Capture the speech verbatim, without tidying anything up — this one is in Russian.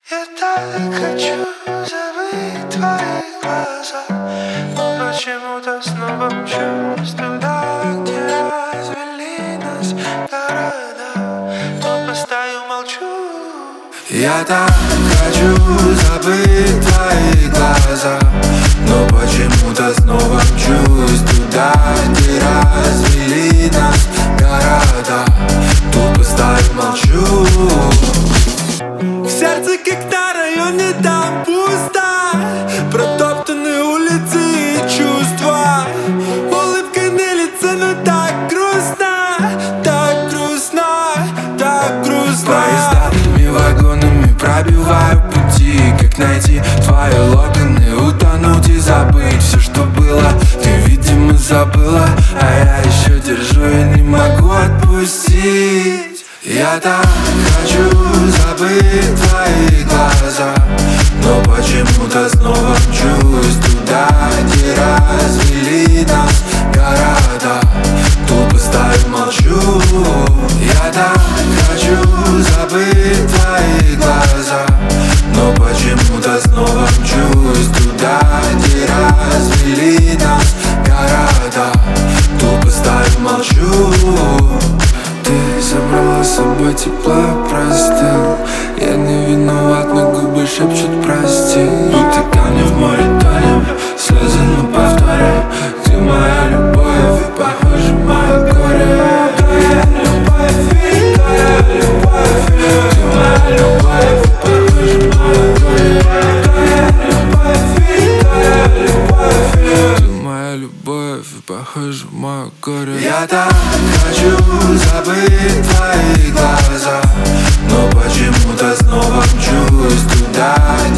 Я так хочу забыть твои глаза, но почему-то снова мчусь туда, где развели нас города. Тупо стою, молчу. Я так хочу забыть твои глаза, но почему-то снова мчусь туда, где развели нас города. Тупо стою, молчу. В сердце, как на районе, там пусто, протоптаны улицы и чувства. Улыбка на лице, но так грустно, так грустно, так грустно. Поездами, вагонами пробиваю пути. Как найти твои локоны, утонуть и забыть все, что было. Ты, видимо, забыла, а я еще держу и не могу отпустить. Я так хочу забыть твои глаза, но почему-то снова мчусь туда, где развели нас города. Тупо стою, молчу. Я так хочу забыть твои глаза, но почему-то снова мчусь туда, где развели нас города. Тупо стою, молчу. Ты забрала с собой тепло, простыл. Я не виноват, но губы шепчут прости. Будто камни в море тонем, слезы на повторе. Ты моя любовь, похоже, мое горе. Твоя любовь, твоя любовь. Ты моя любовь, похоже, мое горе. Твоя любовь, твоя любовь. Ты моя любовь, похоже, мое горе. Я так хочу забыть твои глаза, но почему-то снова мчусь туда,